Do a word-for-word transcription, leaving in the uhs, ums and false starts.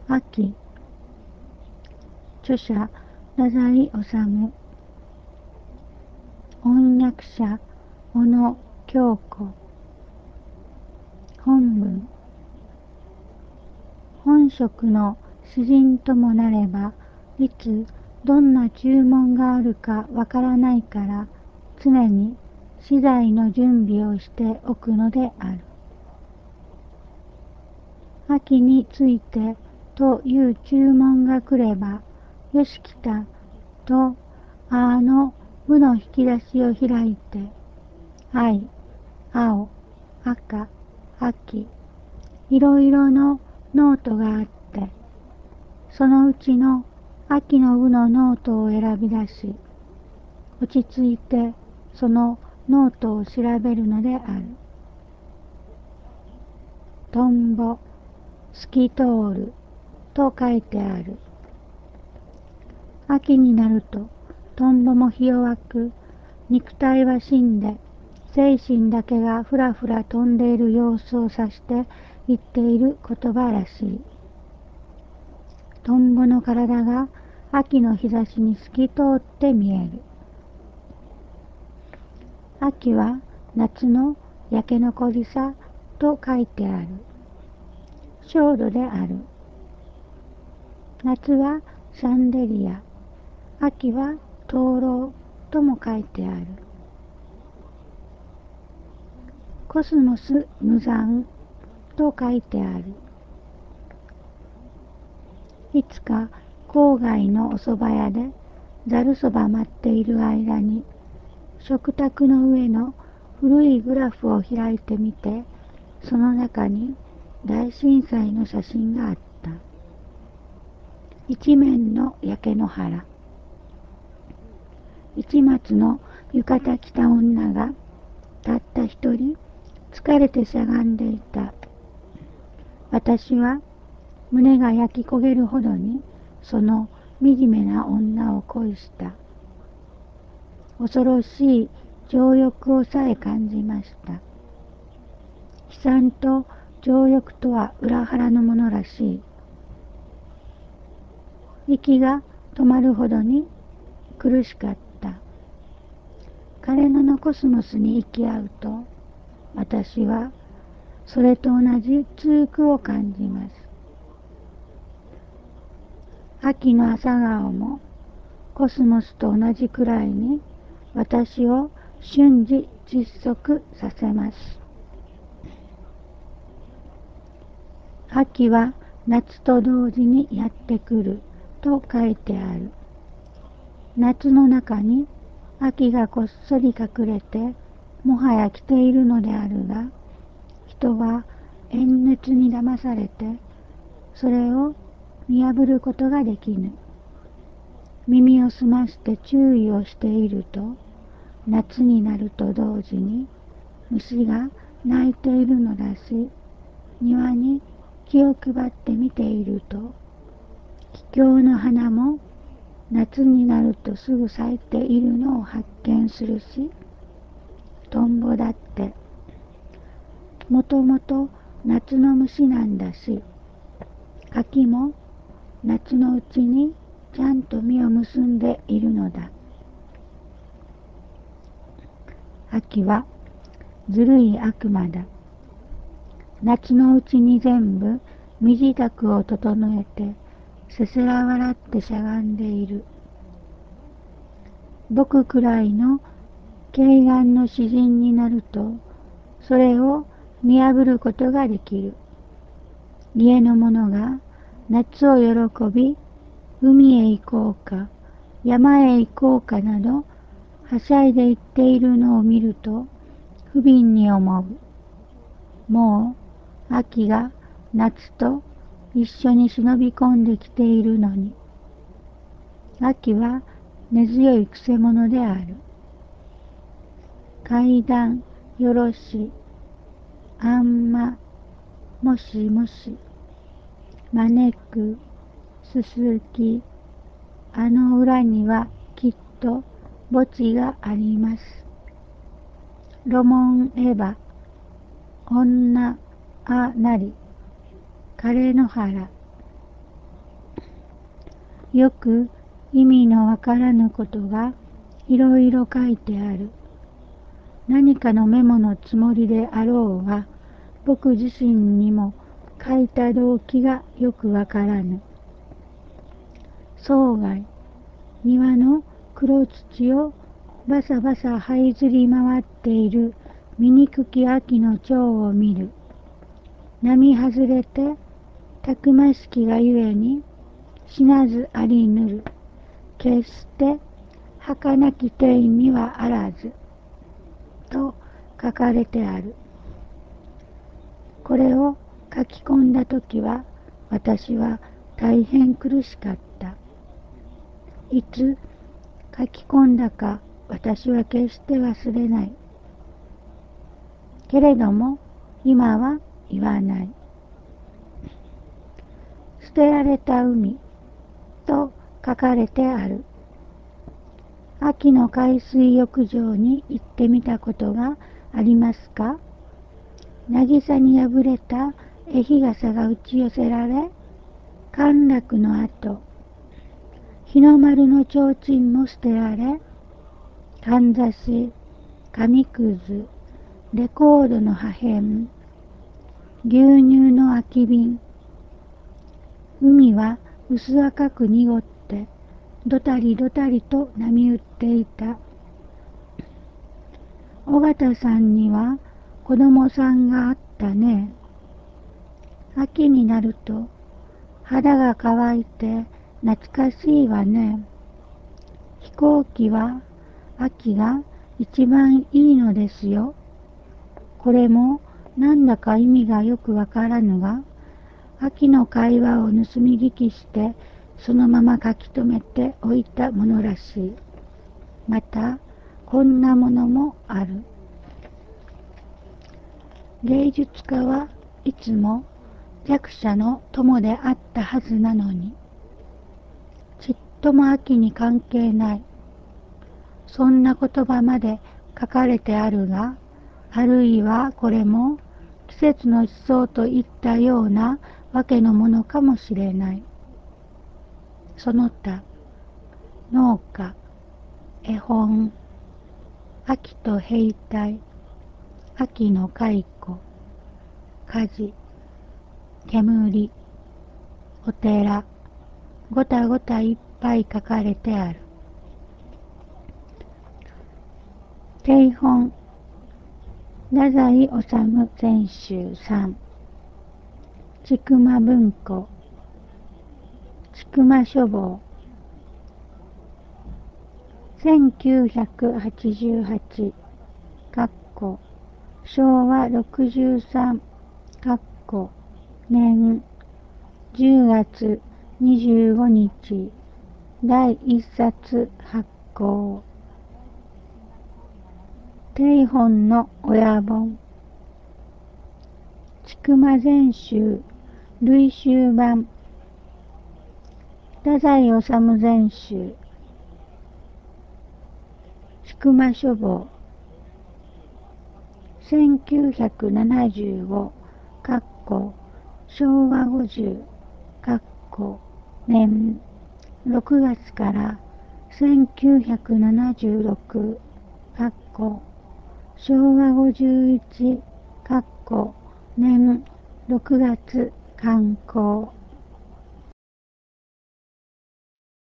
秋。著者太宰治。翻訳者小野京子。本文。本職の詩人ともなれば、いつどんな注文があるかわからないから、常に資材の準備をしておくのである。秋についてという注文が来れば、よし来たとあの部の引き出しを開いて、藍、青、赤、秋、いろいろのノートがあって、そのうちの秋の部のノートを選び出し、落ち着いてそのノートを調べるのである。トンボ、透き通ると書いてある。秋になるとトンボもひ弱く、肉体は死んで、精神だけがふらふら飛んでいる様子を指して言っている言葉らしい。トンボの体が秋の日差しに透き通って見える。秋は夏の焼け残りさと書いてある。焦土である。夏はシャンデリア、秋は灯籠とも書いてある。コスモス無残と書いてある。いつか郊外のお蕎麦屋でざるそば待っている間に、食卓の上の古いグラフを開いてみて、その中に大震災の写真があった。一面の焼け野原。市松の浴衣着た女がたった一人疲れてしゃがんでいた。私は胸が焼き焦げるほどにその惨めな女を恋した。恐ろしい情欲をさえ感じました。悲惨と情欲とは裏腹のものらしい。息が止まるほどに苦しかった。枯れ野のコスモスに行き合うと、私はそれと同じ痛苦を感じます。秋の朝顔もコスモスと同じくらいに私を瞬時窒息させます。秋は夏と同時にやってくると書いてある。夏の中に秋がこっそり隠れてもはや来ているのであるが、人は煙熱に騙されてそれを見破ることができぬ。耳を澄まして注意をしていると、夏になると同時に虫が鳴いているのだし、庭に気を配って見ていると、桔梗の花も夏になるとすぐ咲いているのを発見するし、トンボだってもともと夏の虫なんだし、柿も夏のうちにちゃんと実を結んでいるのだ。秋はずるい悪魔だ。夏のうちに全部身支度を整えてせせら笑ってしゃがんでいる。僕くらいの慧眼の詩人になると、それを見破ることができる。家の者が夏を喜び、海へ行こうか、山へ行こうかなど、はしゃいで言っているのを見ると、不憫に思う。もう、秋が夏と一緒に忍び込んできているのに。秋は根強いくせ者である。階段よろし、あんま、もしもし、招く、すすき、あの裏にはきっと墓地があります。ロモンエバ、女、あなり、枯れ野原、 よく意味のわからぬことがいろいろ書いてある。何かのメモのつもりであろうが、僕自身にも書いた動機がよくわからぬ。郊外、庭の黒土をバサバサ這いずり回っている醜き秋の蝶を見る。並外れてたくましきがゆえに死なずありぬる。決して儚き天にはあらず。と書かれてある。これを書き込んだときは私は大変苦しかった。いつ書き込んだか私は決して忘れない。けれども今は言わない。捨てられた海と書かれてある。秋の海水浴場に行ってみたことがありますか？渚に破れた絵日傘が打ち寄せられ、陥落の後、日の丸の提灯も捨てられ、かんざし、紙くず、レコードの破片、牛乳の空き瓶、海は薄赤く濁って、どたりどたりと波打っていた。尾形さんには子供さんがあったね。秋になると肌が乾いて懐かしいわね。飛行機は秋が一番いいのですよ。これもなんだか意味がよくわからぬが、秋の会話を盗み聞きしてそのまま書き留めておいたものらしい。またこんなものもある。芸術家はいつも弱者の友であったはずなのに、ちっとも秋に関係ない。そんな言葉まで書かれてあるが、あるいはこれも季節の思想といったようなわけのものかもしれない。その他、農家、絵本、秋と兵隊、秋の蚕、火事、煙、お寺、ごたごたいっぱい書かれてある。定本、太宰治全集さん、千曲文庫、千曲書房、せんきゅうひゃくはちじゅうはち、しょうわろくじゅうさん、年じゅうがつにじゅうごにち、だいいっさつ発行。定本の親本、千曲全集、類集版、太宰治全集、千曲書房、せんきゅうひゃくななじゅうご、しょうわごじゅう、年ろくがつからせんきゅうひゃくななじゅうろく、しょうわごじゅういち、年ろくがつ刊行。